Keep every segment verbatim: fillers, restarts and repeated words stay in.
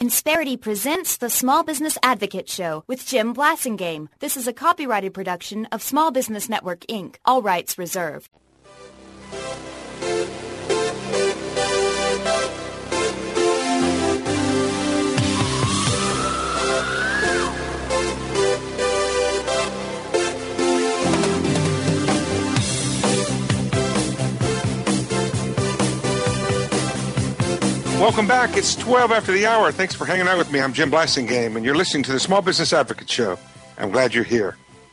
Insperity presents the Small Business Advocate Show with Jim Blasingame. This is a copyrighted production of Small Business Network, Incorporated. All rights reserved. Welcome back. It's twelve after the hour. Thanks for hanging out with me. I'm Jim Blasingame, and you're listening to the Small Business Advocate Show. I'm glad you're here.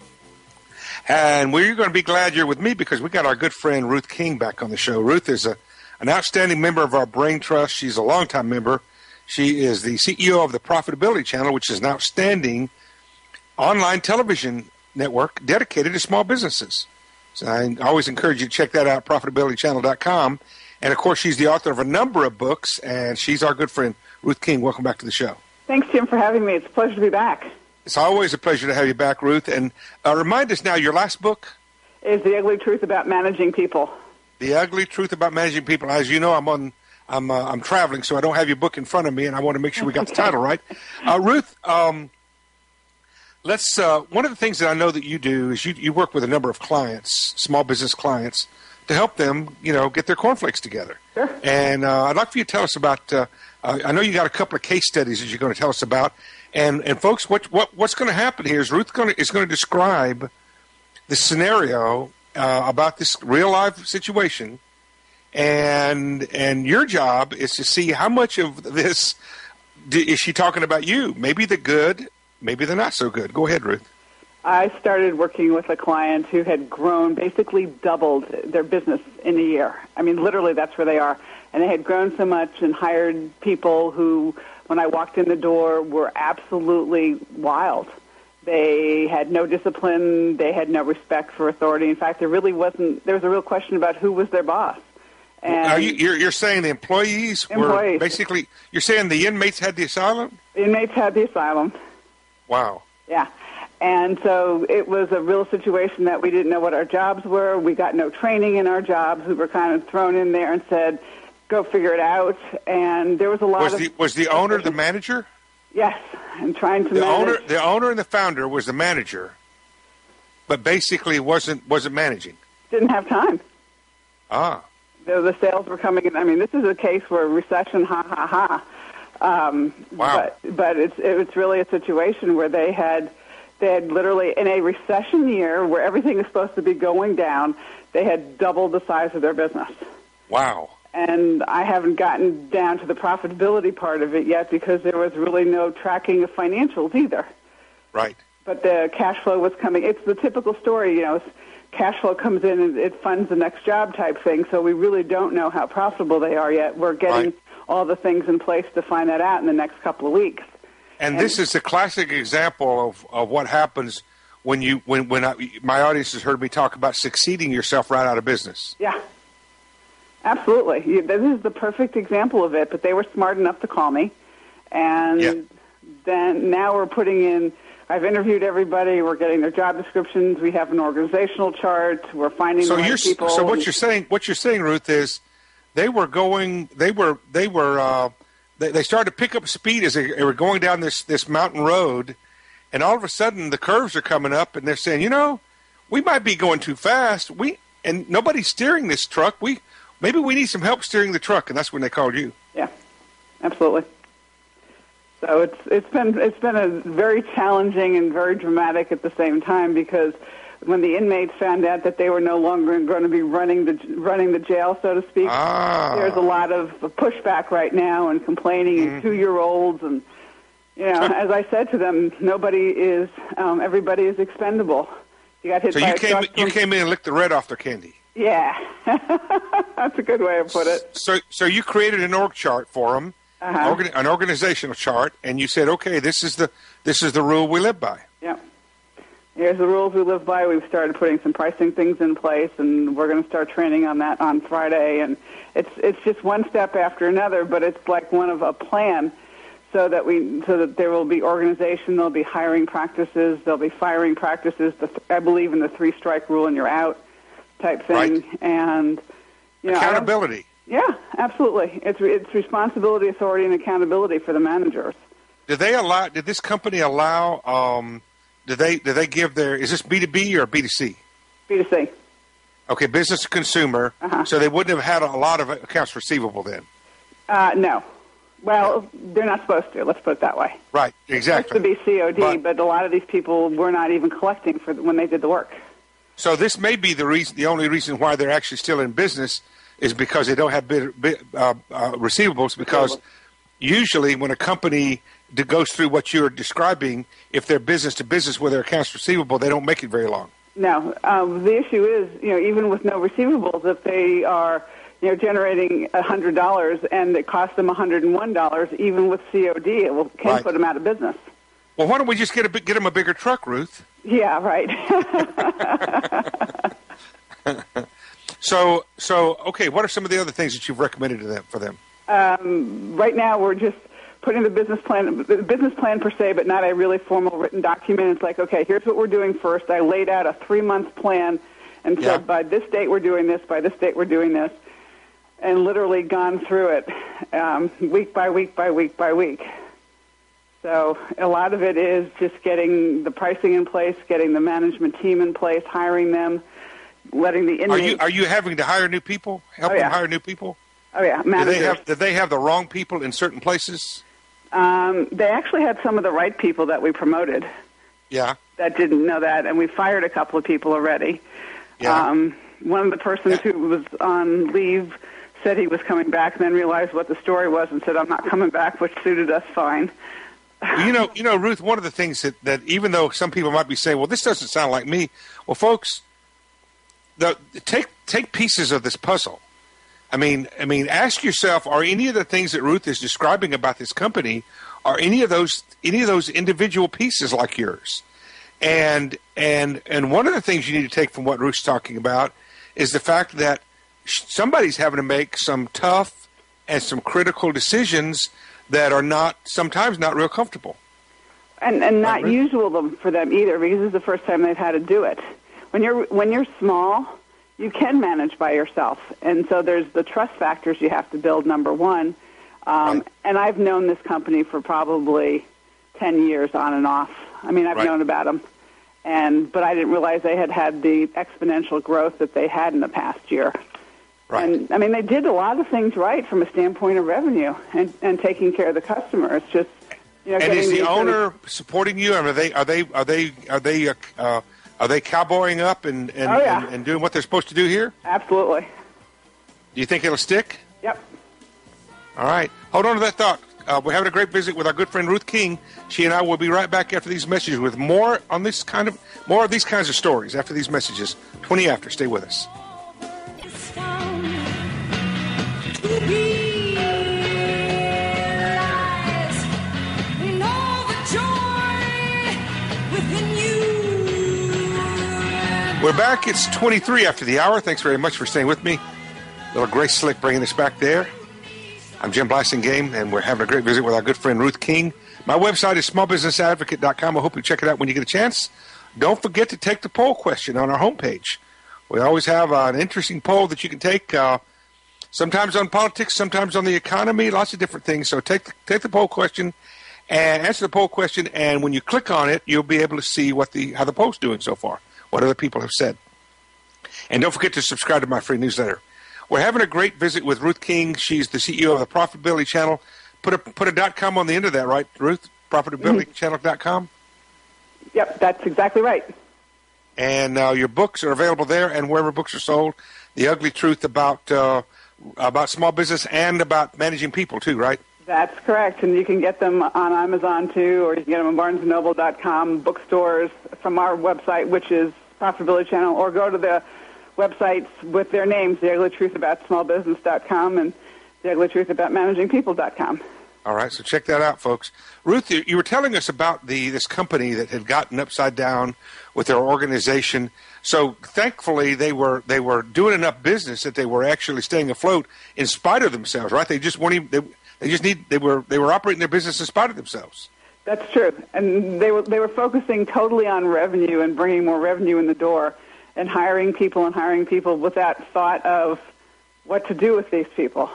And we're going to be glad you're with me because we got our good friend Ruth King back on the show. Ruth is a, an outstanding member of our Brain Trust. She's a longtime member. She is the C E O of the Profitability Channel, which is an outstanding online television network dedicated to small businesses. So I always encourage you to check that out, profitability channel dot com. And, of course, she's the author of a number of books, and she's our good friend, Ruth King. Welcome back to the show. Thanks, Jim, for having me. It's a pleasure to be back. It's always a pleasure to have you back, Ruth. And uh, remind us now, your last book? Is The Ugly Truth About Managing People. The Ugly Truth About Managing People. As you know, I'm on, I'm, uh, I'm traveling, so I don't have your book in front of me, and I want to make sure we got the title right. Uh, Ruth, um, let's. Uh, one of the things that I know that you do is you, you work with a number of clients, small business clients, to help them, you know, get their cornflakes together. Sure. And uh, I'd like for you to tell us about, uh, uh, I know you got a couple of case studies that you're going to tell us about. And, and folks, what, what what's going to happen here is Ruth gonna, is going to describe the scenario uh, about this real-life situation. And and your job is to see how much of this is she talking about you. Maybe the good, maybe the not so good. Go ahead, Ruth. I started working with a client who had grown, basically doubled their business in a year. I mean, literally, that's where they are. And they had grown so much and hired people who, when I walked in the door, were absolutely wild. They had no discipline. They had no respect for authority. In fact, there really wasn't, there was a real question about who was their boss. And Are you, you're, you're saying the employees, employees were basically, you're saying the inmates had the asylum? The inmates had the asylum. Wow. Yeah. And so it was a real situation that we didn't know what our jobs were. We got no training in our jobs. We were kind of thrown in there and said, go figure it out. And there was a lot was of... The, was the owner the manager? Yes, and trying to the manage... Owner, the owner and the founder was the manager, but basically wasn't wasn't managing. Didn't have time. Ah. The, the sales were coming in. I mean, this is a case where recession, ha, ha, ha. Um, wow. But, but it's, it's really a situation where they had... They had literally, in a recession year where everything is supposed to be going down, they had doubled the size of their business. Wow. And I haven't gotten down to the profitability part of it yet because there was really no tracking of financials either. Right. But the cash flow was coming. It's the typical story, you know, cash flow comes in and it funds the next job type thing. So we really don't know how profitable they are yet. We're getting right. all the things in place to find that out in the next couple of weeks. And, and this is a classic example of, of what happens when you when when I, my audience has heard me talk about succeeding yourself right out of business. Yeah, absolutely. You, this is the perfect example of it. But they were smart enough to call me, and yeah. then now we're putting in. I've interviewed everybody. We're getting their job descriptions. We have an organizational chart. We're finding so the right you're, people. So what you're saying, what you're saying, Ruth, is they were going. They were. They were. Uh, They, they started to pick up speed as they, they were going down this, this mountain road, and all of a sudden the curves are coming up, and they're saying, you know, we might be going too fast. We and nobody's steering this truck. We maybe we need some help steering the truck, and that's when they called you. Yeah, absolutely. So it's it's been it's been a very challenging and very dramatic at the same time because when the inmates found out that they were no longer going to be running the running the jail, so to speak, ah. there's a lot of pushback right now and complaining mm-hmm. and two-year-olds. And, you know, as I said to them, nobody is, um, everybody is expendable. You got hit so by you a came, truck. you came in and licked the red off their candy. Yeah. That's a good way to put it. So, so you created an org chart for them, uh-huh. an, organ, an organizational chart, and you said, okay, this is the this is the rule we live by. Yeah. Here's the rules we live by. We've started putting some pricing things in place, and we're going to start training on that on Friday. And it's it's just one step after another, but it's like one of a plan, so that we so that there will be organization, there'll be hiring practices, there'll be firing practices. The, I believe in the three strike rule and you're out type thing, right. and you know, accountability. Yeah, absolutely. It's it's responsibility, authority, and accountability for the managers. Did they allow? Did this company allow? Um, did they? Did they give their? Is this B two B or B two C? B two C. Okay, business to consumer. Uh-huh. So they wouldn't have had a lot of accounts receivable then. Uh, no. Well, they're not supposed to. Let's put it that way. Right. Exactly. It's supposed to be C O D, but, but a lot of these people were not even collecting for when they did the work. So this may be the reason. The only reason why they're actually still in business is because they don't have bid, bid, uh, uh, receivables. Because usually, when a company goes through what you're describing, if they're business to business with their accounts receivable, they don't make it very long. No, um, the issue is, you know, even with no receivables, if they are, you know, generating a hundred dollars and it costs them a hundred and one dollars, even with C O D, it will can right. put them out of business. Well, why don't we just get a get them a bigger truck, Ruth? Yeah, right. so, so okay. What are some of the other things that you've recommended to them for them? Um, right now, we're just putting the business plan, the business plan per se, but not a really formal written document. It's like, okay, here's what we're doing first. I laid out a three-month plan and said, yeah. by this date we're doing this, by this date we're doing this, and literally gone through it um, week by week by week by week. So a lot of it is just getting the pricing in place, getting the management team in place, hiring them, letting the inmates... Are you, are you having to hire new people, help oh, yeah. them hire new people? Oh, yeah, managers. Do they have, do they have the wrong people in certain places? Um, they actually had some of the right people that we promoted. Yeah. That didn't know that, and we fired a couple of people already. Yeah. Um, one of the persons yeah. who was on leave said he was coming back, and then realized what the story was and said, I'm not coming back, which suited us fine. Well, you know, you know, Ruth, one of the things that, that even though some people might be saying, well, this doesn't sound like me, well, folks, the, take take pieces of this puzzle. I mean, I mean, ask yourself: are any of the things that Ruth is describing about this company, are any of those any of those individual pieces like yours? And and and one of the things you need to take from what Ruth's talking about is the fact that somebody's having to make some tough and some critical decisions that are not sometimes not real comfortable, and and not right, usual for them either, because this is the first time they've had to do it. When you're when you're small, you can manage by yourself. And so there's the trust factors you have to build, number one. Um, right. And I've known this company for probably ten years on and off. I mean, I've right. known about them. And, but I didn't realize they had had the exponential growth that they had in the past year. Right. And, I mean, they did a lot of things right from a standpoint of revenue and, and taking care of the customer. It's just, you know, and is the these owner sort of, supporting you? Are they, are they, are they, are they, uh, uh, Are they cowboying up and and, oh, yeah. and and doing what they're supposed to do here? Absolutely. Do you think it'll stick? Yep. All right. Hold on to that thought. Uh, we're having a great visit with our good friend Ruth King. She and I will be right back after these messages with more on this kind of more of these kinds of stories after these messages. twenty after. Stay with us. It's fun to be alive. We know the joy within you. We're back. It's twenty-three after the hour. Thanks very much for staying with me. Little Grace Slick bringing us back there. I'm Jim Blassingame, and we're having a great visit with our good friend Ruth King. My website is small business advocate dot com. I hope you check it out when you get a chance. Don't forget to take the poll question on our homepage. We always have uh, an interesting poll that you can take, uh, sometimes on politics, sometimes on the economy, lots of different things. So take the, take the poll question and answer the poll question, and when you click on it, you'll be able to see what the how the poll's doing so far, what other people have said. And don't forget to subscribe to my free newsletter. We're having a great visit with Ruth King. She's the C E O of the Profitability Channel. Put a put a dot com on the end of that, right, Ruth? profitability channel dot com? Yep, that's exactly right. And uh, your books are available there and wherever books are sold. The Ugly Truth about uh, about small business and about managing people, too, right? That's correct. And you can get them on Amazon, too, or you can get them on barnes and noble dot com, bookstores, from our website, which is Profitability Channel, or go to the websites with their names, The Ugly Truth About Small Business dot com and The Ugly Truth About Managing People dot com. All right, so check that out, folks. Ruth, you were telling us about the this company that had gotten upside down with their organization. So thankfully, they were they were doing enough business that they were actually staying afloat in spite of themselves, right? They just weren't even, they, they just need they were they were operating their business in spite of themselves. That's true, and they were they were focusing totally on revenue and bringing more revenue in the door, and hiring people and hiring people without thought of what to do with these people.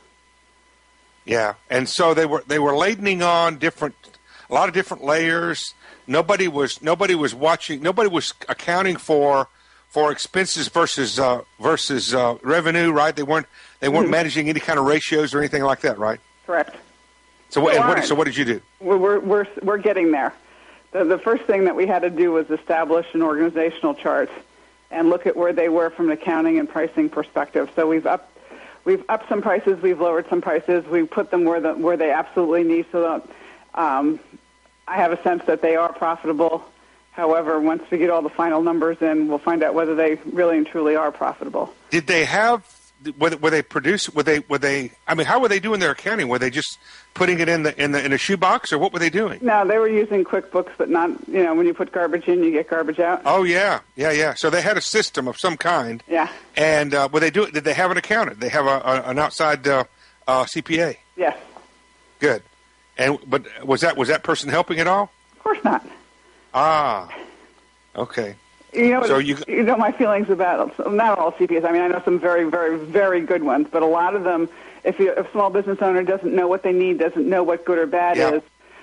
Yeah, and so they were they were ladening on different, a lot of different layers. Nobody was nobody was watching. Nobody was accounting for for expenses versus uh, versus uh, revenue. Right? They weren't they weren't mm-hmm. managing any kind of ratios or anything like that. Right? Correct. So what? And what so what did you do? We're we're we're, we're getting there. The, the first thing that we had to do was establish an organizational chart and look at where they were from an accounting and pricing perspective. So we've upped, we've upped some prices, we've lowered some prices, we put them where the, where they absolutely need. So that um, I have a sense that they are profitable. However, once we get all the final numbers in, we'll find out whether they really and truly are profitable. Did they have? Were, were they produce? Were they? Were they? I mean, how were they doing their accounting? Were they just putting it in the in the in a shoebox, or what were they doing? No, they were using QuickBooks, but not. You know, when you put garbage in, you get garbage out. Oh yeah, yeah, yeah. So they had a system of some kind. Yeah. And uh, were they do? Did they have an accountant? Did they have a, a, an outside uh, uh, C P A? Yes. Good. And but was that was that person helping at all? Of course not. Ah. Okay. You know, so you, you know my feelings about not all C P As. I mean, I know some very, very, very good ones, but a lot of them, if, you, if a small business owner doesn't know what they need, doesn't know what good or bad yeah. is,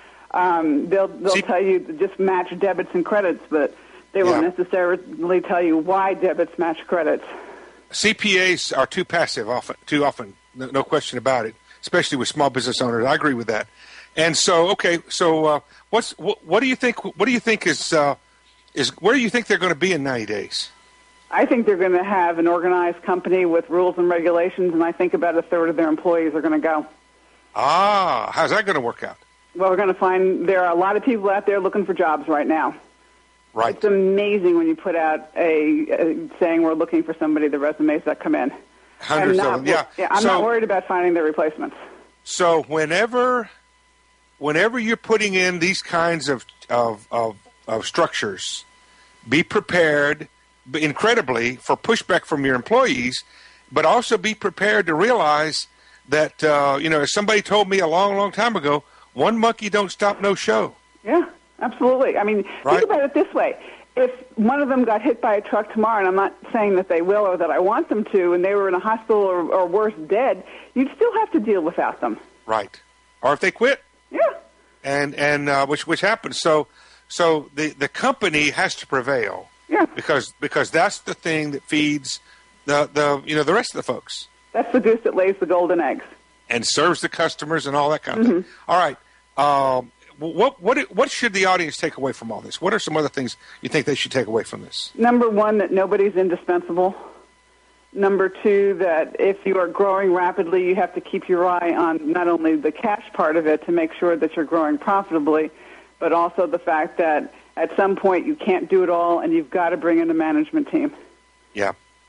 um, they'll they'll C- tell you to just match debits and credits, but they won't yeah. necessarily tell you why debits match credits. C P As are too passive, often, too often, no, no question about it, especially with small business owners. I agree with that. And so, okay, so uh, what's what, what do you think? What do you think is uh, is where do you think they're going to be in ninety days? I think they're going to have an organized company with rules and regulations, and I think about a third of their employees are going to go. Ah, how's that going to work out? Well, we're going to find there are a lot of people out there looking for jobs right now. Right. It's amazing when you put out a, a saying we're looking for somebody, the resumes that come in. Hundreds of them, yeah. yeah I'm so, not worried about finding their replacements. So whenever, whenever you're putting in these kinds of of, of, of structures, be prepared incredibly for pushback from your employees, but also be prepared to realize that, uh, you know, as somebody told me a long, long time ago, one monkey don't stop no show. Yeah, absolutely. I mean, right? Think about it this way. If one of them got hit by a truck tomorrow, and I'm not saying that they will or that I want them to, and they were in a hospital or, or worse, dead, you'd still have to deal without them. Right. Or if they quit. Yeah. And and uh, which which happens. So so the, the company has to prevail. Yeah. Because because that's the thing that feeds the, the you know the rest of the folks. That's the goose that lays the golden eggs. And serves the customers and all that kind of mm-hmm. thing. All right. Um, what what what should the audience take away from all this? What are some other things you think they should take away from this? Number one, that nobody's indispensable. Number two, that if you are growing rapidly, you have to keep your eye on not only the cash part of it to make sure that you're growing profitably, but also the fact that at some point you can't do it all and you've got to bring in a management team. Yeah.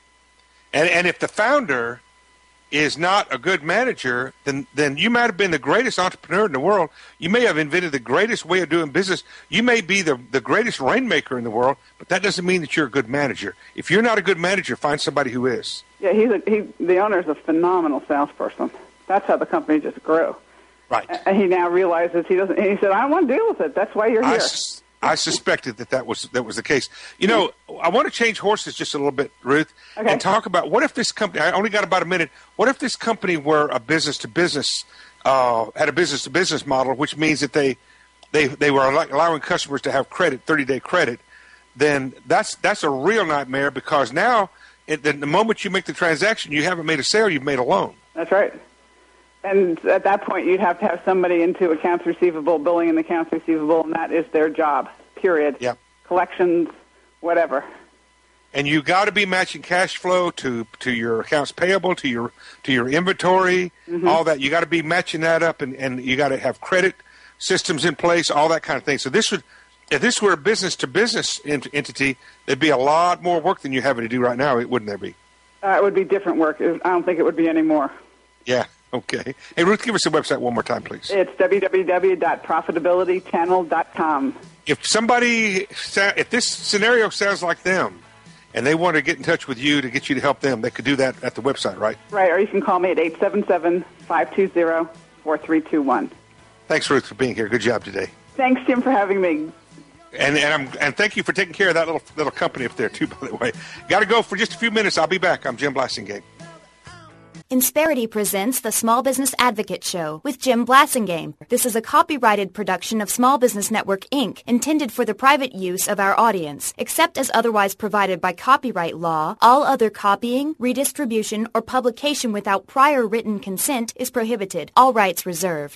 And and if the founder is not a good manager, then then you might have been the greatest entrepreneur in the world. You may have invented the greatest way of doing business. You may be the, the greatest rainmaker in the world, but that doesn't mean that you're a good manager. If you're not a good manager, find somebody who is. Yeah, he's a, he. The owner is a phenomenal salesperson. That's how the company just grew. Right. And he now realizes he doesn't. And he said, "I don't want to deal with it. That's why you're here." I, sus- I suspected that that was that was the case. You know, I want to change horses just a little bit, Ruth, okay. and talk about what if this company. I only got about a minute. What if this company were a business to business, uh, had a business to business model, which means that they they they were allowing customers to have credit, thirty day credit. Then that's that's a real nightmare because now, at the, the moment you make the transaction, you haven't made a sale, you've made a loan. That's right. And at that point, you'd have to have somebody into accounts receivable, billing and accounts receivable, and that is their job, period. Yep. Collections, whatever. And you got to be matching cash flow to, to your accounts payable, to your to your inventory, mm-hmm. all that. You got to be matching that up, and, and you got to have credit systems in place, all that kind of thing. So this would, if this were a business-to-business ent- entity, there'd be a lot more work than you're having to do right now, wouldn't there be? Uh, it would be different work. I don't think it would be any more. Yeah. Okay. Hey, Ruth, give us the website one more time, please. It's w w w dot profitability channel dot com. If somebody, if this scenario sounds like them, and they want to get in touch with you to get you to help them, they could do that at the website, right? Right, or you can call me at eight seven seven, five two zero, four three two one. Thanks, Ruth, for being here. Good job today. Thanks, Jim, for having me. And and, I'm, and thank you for taking care of that little little company up there, too, by the way. Got to go for just a few minutes. I'll be back. I'm Jim Blasingame. Insperity presents the Small Business Advocate Show with Jim Blasingame. This is a copyrighted production of Small Business Network, Incorporated, intended for the private use of our audience. Except as otherwise provided by copyright law, all other copying, redistribution, or publication without prior written consent is prohibited. All rights reserved.